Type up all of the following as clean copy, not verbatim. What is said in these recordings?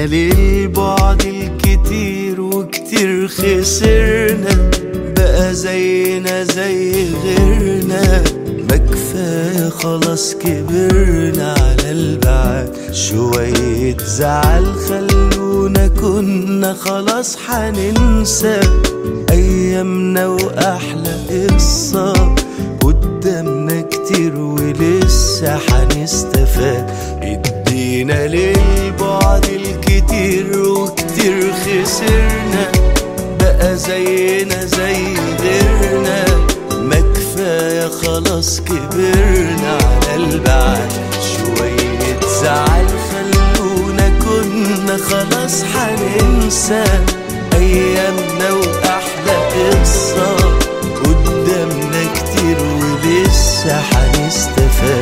للبعد الكتير وكتير خسرنا، بقى زينا زي غيرنا، ما كفاية خلاص كبرنا على البعد. شوية زعل خلونا كنا خلاص حننسى أيامنا وأحلى قصة قدامنا كتير ولسه حنستفاد. ادينا للبعد الكتير وكتير خسرنا، بقى زينا زي غيرنا، ما كفاية خلاص كبرنا على البعد. شوية زعل خلونا كنا خلاص حننسى أيامنا وأحلى قصة قدامنا كتير ولسه حنستفاد.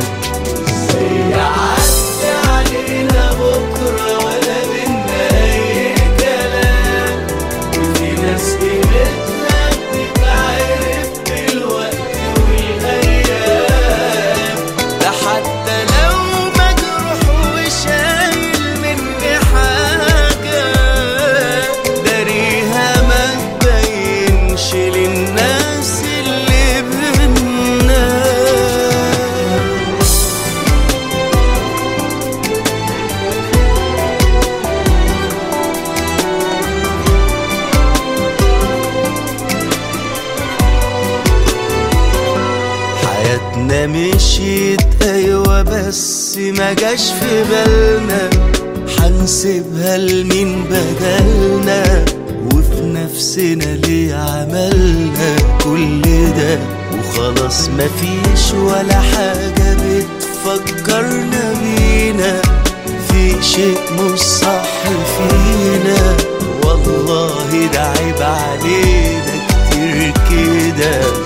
يعدي علينا بكرة ولا بينا أي كلام، وفي ناس قيمتنا بتتعرف بالوقت والأيام. ده حتى لو مجروح وشايل مني حاجة داريها ما تبينش للناس اللي بينا. حياتنا مشيت أيوة بس ما جاش في بالنا حنسيبها لمين بدلنا، وفي نفسنا ليه عملنا كل ده وخلاص مفيش ولا حاجة بتفكرنا بينا. في شيء مش صح فينا والله ده عيب علينا كتير كده.